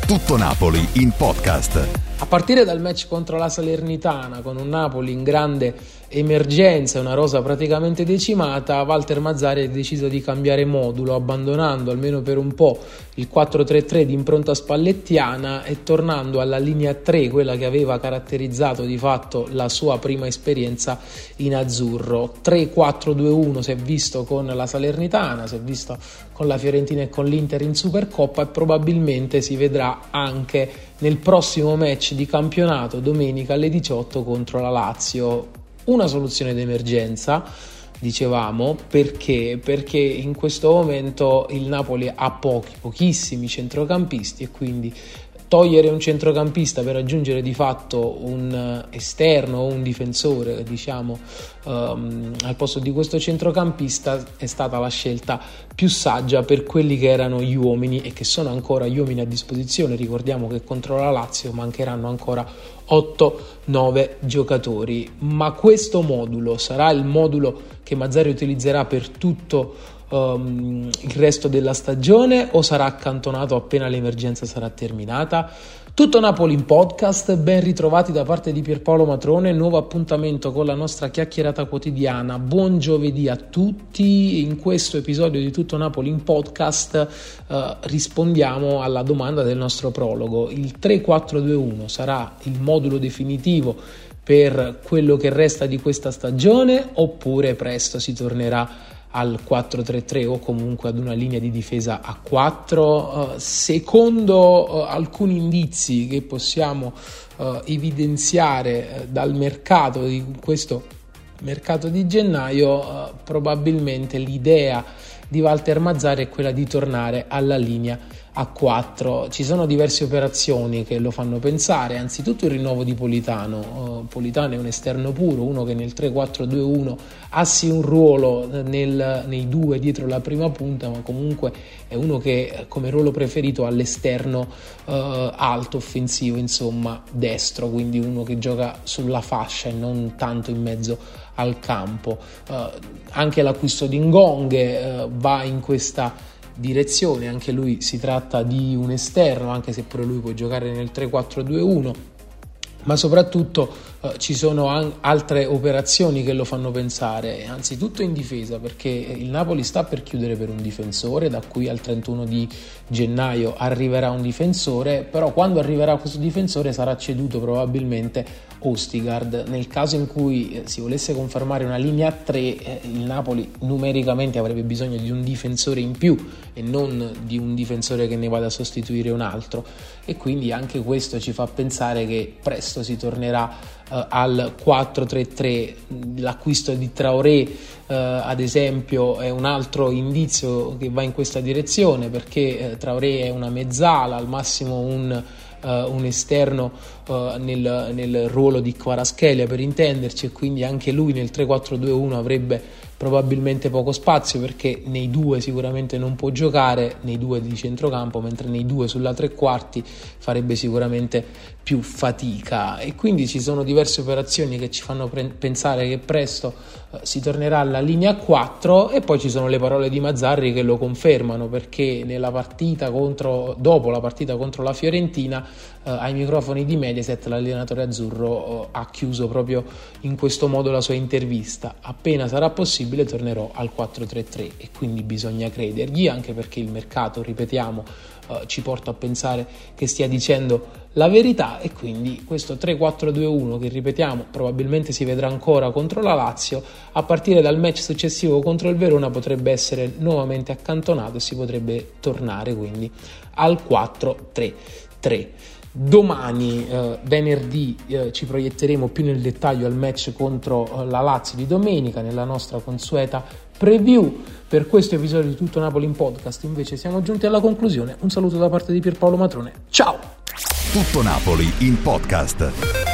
Tutto Napoli in podcast. A partire dal match contro la Salernitana, con un Napoli in grande emergenza e una rosa praticamente decimata, Walter Mazzarri ha deciso di cambiare modulo, abbandonando almeno per un po' il 4-3-3 di impronta spallettiana e tornando alla linea 3, quella che aveva caratterizzato di fatto la sua prima esperienza in azzurro. 3-4-2-1 si è visto con la Salernitana, si è visto con la Fiorentina e con l'Inter in Supercoppa e probabilmente si vedrà anche nel prossimo match di campionato domenica alle 18 contro la Lazio. Una soluzione d'emergenza, dicevamo, perché in questo momento il Napoli ha pochissimi centrocampisti e quindi togliere un centrocampista per aggiungere di fatto un esterno o un difensore, al posto di questo centrocampista è stata la scelta più saggia per quelli che erano gli uomini e che sono ancora gli uomini a disposizione. Ricordiamo che contro la Lazio mancheranno ancora 8-9 giocatori, ma questo modulo sarà il modulo che Mazzarri utilizzerà per tutto il resto della stagione o sarà accantonato appena l'emergenza sarà terminata? Tutto Napoli in podcast, ben ritrovati da parte di Pierpaolo Matrone, nuovo appuntamento con la nostra chiacchierata quotidiana. Buon giovedì a tutti. In questo episodio di Tutto Napoli in podcast rispondiamo alla domanda del nostro prologo. Il 3-4-2-1 sarà il modulo definitivo per quello che resta di questa stagione oppure presto si tornerà al 4-3-3 o comunque ad una linea di difesa a 4? Secondo alcuni indizi che possiamo evidenziare dal mercato di questo mercato di gennaio, probabilmente l'idea di Walter Mazzarri è quella di tornare alla linea a 4. Ci sono diverse operazioni che lo fanno pensare, anzitutto il rinnovo di Politano. Politano è un esterno puro, uno che nel 3-4-2-1 ha sì un ruolo nei due dietro la prima punta, ma comunque è uno che come ruolo preferito ha l'esterno alto, offensivo, insomma destro, quindi uno che gioca sulla fascia e non tanto in mezzo al campo. Anche l'acquisto di Ngonghe va in questa direzione, anche lui si tratta di un esterno, anche se pure lui può giocare nel 3-4-2-1, ma soprattutto ci sono altre operazioni che lo fanno pensare, anzitutto in difesa, perché il Napoli sta per chiudere per un difensore, da qui al 31 di gennaio arriverà un difensore, però quando arriverà questo difensore sarà ceduto probabilmente Ostigard. Nel caso in cui si volesse confermare una linea 3, il Napoli numericamente avrebbe bisogno di un difensore in più e non di un difensore che ne vada a sostituire un altro, e quindi anche questo ci fa pensare che presto si tornerà al 4-3-3. L'acquisto di Traoré ad esempio è un altro indizio che va in questa direzione, perché Traoré è una mezzala, al massimo un esterno nel ruolo di Kvaratskhelia per intenderci, e quindi anche lui nel 3-4-2-1 avrebbe probabilmente poco spazio, perché nei due sicuramente non può giocare, nei due di centrocampo, mentre nei due sulla tre quarti farebbe sicuramente più fatica, e quindi ci sono diverse operazioni che ci fanno pensare che presto si tornerà alla linea 4, e poi ci sono le parole di Mazzarri che lo confermano, perché dopo la partita contro la Fiorentina ai microfoni di Mediaset l'allenatore azzurro ha chiuso proprio in questo modo la sua intervista: appena sarà possibile tornerò al 4-3-3, e quindi bisogna credergli, anche perché il mercato, ripetiamo, ci porta a pensare che stia dicendo la verità, e quindi questo 3-4-2-1 che, ripetiamo, probabilmente si vedrà ancora contro la Lazio, a partire dal match successivo contro il Verona potrebbe essere nuovamente accantonato e si potrebbe tornare quindi al 4-3-3. Domani, venerdì, ci proietteremo più nel dettaglio al match contro la Lazio di domenica nella nostra consueta preview. Per questo episodio di Tutto Napoli in podcast invece siamo giunti alla conclusione. Un saluto da parte di Pierpaolo Matrone. Ciao! Tutto Napoli in podcast.